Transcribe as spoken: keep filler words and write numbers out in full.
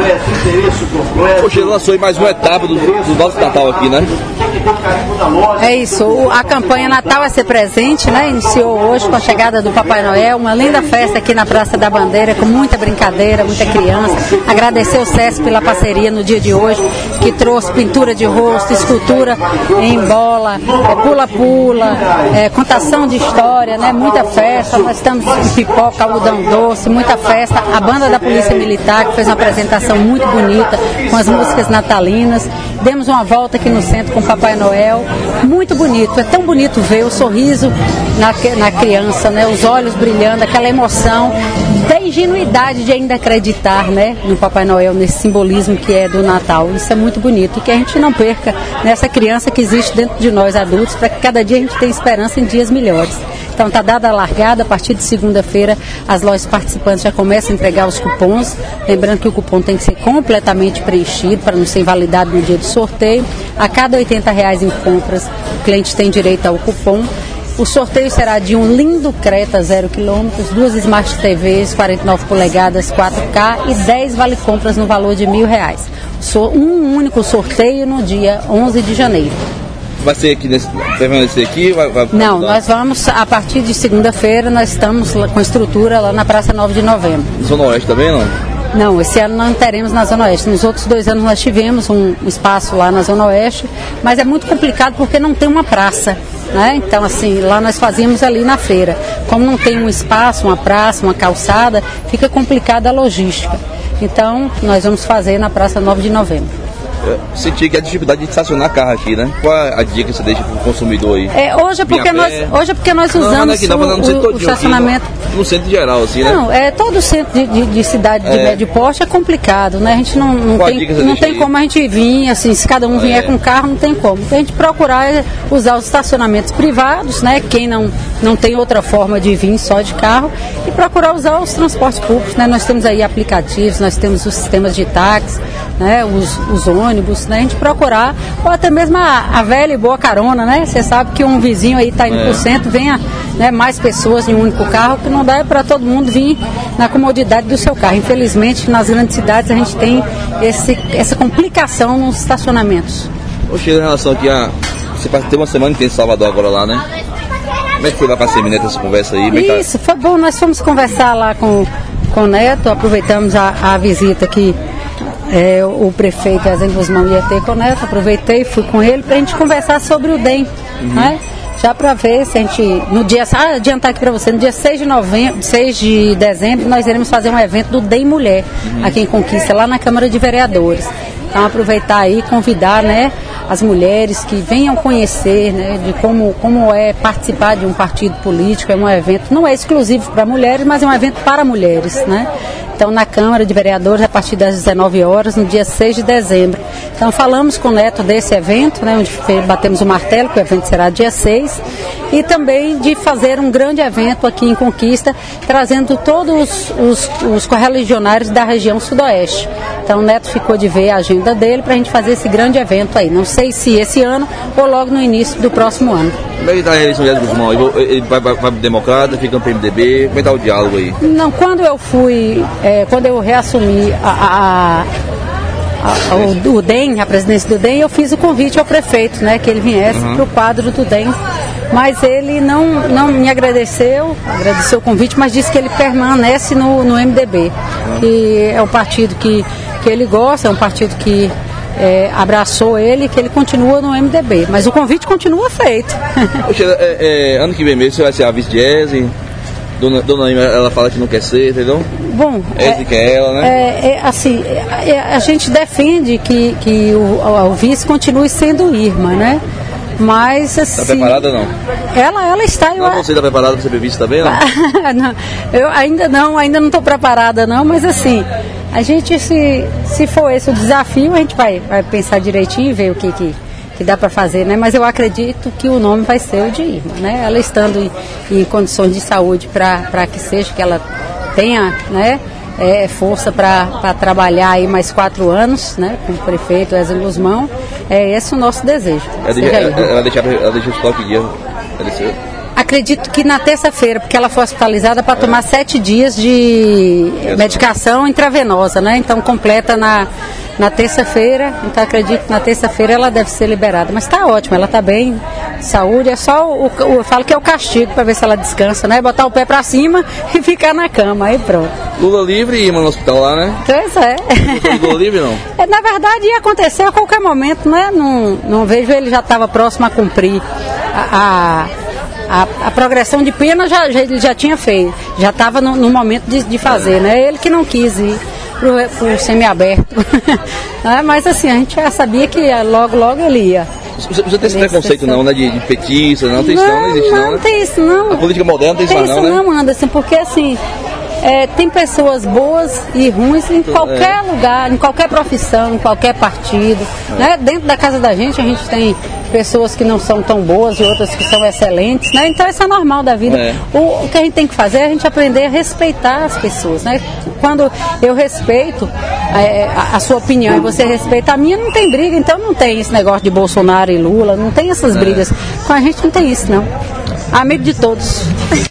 Hoje ele lançou mais uma etapa do, do nosso Natal aqui, né? É isso, a campanha Natal é Ser Presente, né? Iniciou hoje com a chegada do Papai Noel, uma linda festa aqui na Praça da Bandeira, com muita brincadeira, muita criança. Agradecer o SESC pela parceria no dia de hoje, que trouxe pintura de rosto, escultura em bola, é, pula-pula, é, contação de história, né? Muita festa, nós estamos com pipoca, algodão doce, muita festa. A banda da Polícia Militar, que fez uma apresentação muito bonita, com as músicas natalinas. Demos uma volta aqui no centro com o Papai Noel, muito bonito, é tão bonito ver o sorriso na, na criança, né? Os olhos brilhando, aquela emoção da ingenuidade de ainda acreditar, né? No Papai Noel, nesse simbolismo que é do Natal. Isso é muito bonito e que a gente não perca nessa criança que existe dentro de nós adultos, para que cada dia a gente tenha esperança em dias melhores. Então está dada a largada, a partir de segunda-feira as lojas participantes já começam a entregar os cupons, lembrando que o cupom tem que ser completamente preenchido para não ser invalidado no dia do sorteio. A cada oitenta reais em compras, o cliente tem direito ao cupom. O sorteio será de um lindo Creta zero quilômetros, duas Smart T Vs quarenta e nove polegadas quatro K e dez vale compras no valor de mil reais. Um único sorteio no dia onze de janeiro. Vai ser aqui, nesse, permanecer aqui? Vai, vai, não, vai nós vamos, a partir de segunda-feira, nós estamos com estrutura lá na Praça nove de Novembro. Zona Oeste também, não? Não, esse ano não teremos na Zona Oeste. Nos outros dois anos nós tivemos um espaço lá na Zona Oeste, mas é muito complicado porque não tem uma praça, né? Então, assim, lá nós fazíamos ali na feira. Como não tem um espaço, uma praça, uma calçada, fica complicada a logística. Então, nós vamos fazer na Praça nove de Novembro. Eu senti que a dificuldade de estacionar carro aqui, né? Qual é a dica que você deixa para o consumidor aí? É, hoje, é porque nós, hoje é porque nós usamos não, aqui, não, o, o, o estacionamento... Aqui, no, no centro geral, assim, né? Não, é todo centro de, de, de cidade de é. médio porte é complicado, né? A gente não, não tem, não tem como a gente vir, assim, se cada um vier é. com carro, não tem como. A gente procurar é usar os estacionamentos privados, né? Quem não, não tem outra forma de vir só de carro, e procurar usar os transportes públicos, né? Nós temos aí aplicativos, nós temos os sistemas de táxi, né? Os, os ônibus, né? A gente procurar, ou até mesmo a, a velha e boa carona, né? Você sabe que um vizinho aí está indo é. por cento, venha, né, mais pessoas em um único carro, que não dá para todo mundo vir na comodidade do seu carro. Infelizmente, nas grandes cidades a gente tem esse, essa complicação nos estacionamentos. Oxe, em relação aqui a... Você tem uma semana que tem em Salvador agora lá, né? Como é que foi lá para a Semineta essa conversa aí? Isso, foi bom. Nós fomos conversar lá com, com o Neto, aproveitamos a, a visita que é, o prefeito Ezenio Guzmão ia ter com o Neto, aproveitei, fui com ele para a gente conversar sobre o D E M, uhum. né? Já para ver se a gente, no dia, ah, adiantar aqui para você, no dia seis de novembro, seis de dezembro, nós iremos fazer um evento do D E M Mulher, uhum. aqui em Conquista, lá na Câmara de Vereadores. Então, aproveitar aí, convidar, né, as mulheres que venham conhecer, né, de como, como é participar de um partido político. É um evento, não é exclusivo para mulheres, mas é um evento para mulheres, né? Então, na Câmara de Vereadores, a partir das dezenove horas, no dia seis de dezembro. Então, falamos com o Neto desse evento, né, onde batemos o martelo, que o evento será dia seis, e também de fazer um grande evento aqui em Conquista, trazendo todos os, os correligionários da região sudoeste. Então, o Neto ficou de ver a agenda dele para a gente fazer esse grande evento aí. Não sei se esse ano ou logo no início do próximo ano. Como é que está a eleição de Ezenio Guzmão? Ele vai, vai, vai para o Democrata, fica no P M D B? Como é que está o diálogo aí? Não, quando eu fui, é, quando eu reassumi a, a, a, a, o, o D E M, a presidência do D E M, eu fiz o convite ao prefeito, né, que ele viesse uhum. para o quadro do D E M. Mas ele não, não me agradeceu, agradeceu o convite, mas disse que ele permanece no, no M D B, uhum. que é um partido que, que ele gosta, é um partido que é, abraçou ele, que ele continua no M D B, mas o convite continua feito. Poxa, é, é, ano que vem mesmo você vai ser a vice-diese, dona, dona Ima, ela fala que não quer ser, entendeu? Bom, é, é, que é ela, né? É, é, assim, é, a gente defende que, que o, o vice continue sendo Irma, né? Mas assim... Está preparada ou não? Ela, ela está... Não, eu... você está preparada para ser vice também, não? não? Eu ainda não, ainda não estou preparada não, mas assim, a gente, se, se for esse o desafio, a gente vai, vai pensar direitinho e ver o que, que, que dá para fazer, né? Mas eu acredito que o nome vai ser o de Irma, né? Ela estando em, em condições de saúde para que seja, que ela tenha, né? É, força para trabalhar aí mais quatro anos, né, com o prefeito Ezenio Guzmão. É esse o nosso desejo. Ela deixa, ela, ela deixa, ela deixa o estoque de erro. Acredito que na terça-feira, porque ela foi hospitalizada para tomar sete dias de medicação intravenosa, né? Então completa na, na terça-feira, então acredito que na terça-feira ela deve ser liberada. Mas está ótima, ela está bem, saúde, é só, o, o, eu falo que é o castigo para ver se ela descansa, né? Botar o pé para cima e ficar na cama, aí pronto. Lula livre e ir no hospital lá, né? Pois é. Lula livre não? É, na verdade ia acontecer a qualquer momento, né? Não, não vejo, ele já estava próximo a cumprir a... a A, a progressão de pena já, já, ele já tinha feito, já estava no, no momento de, de fazer, né? Ele que não quis ir para o semiaberto. É, mas assim, a gente já sabia que logo, logo ele ia. Você, você tem esse preconceito não, né? De, de petista, não tem isso não, não existe não, não, né? tem isso não. A política moderna tem isso tem não, isso né? não, Anderson, porque assim, é, tem pessoas boas e ruins em qualquer é. lugar, em qualquer profissão, em qualquer partido, é. né? Dentro da casa da gente a gente tem pessoas que não são tão boas e outras que são excelentes, né? Então isso é normal da vida. É. O, o que a gente tem que fazer é a gente aprender a respeitar as pessoas, né? Quando eu respeito é, a, a sua opinião e você respeita a minha, não tem briga, então não tem esse negócio de Bolsonaro e Lula, não tem essas brigas. É. Com a gente não tem isso, não. Amigo de todos.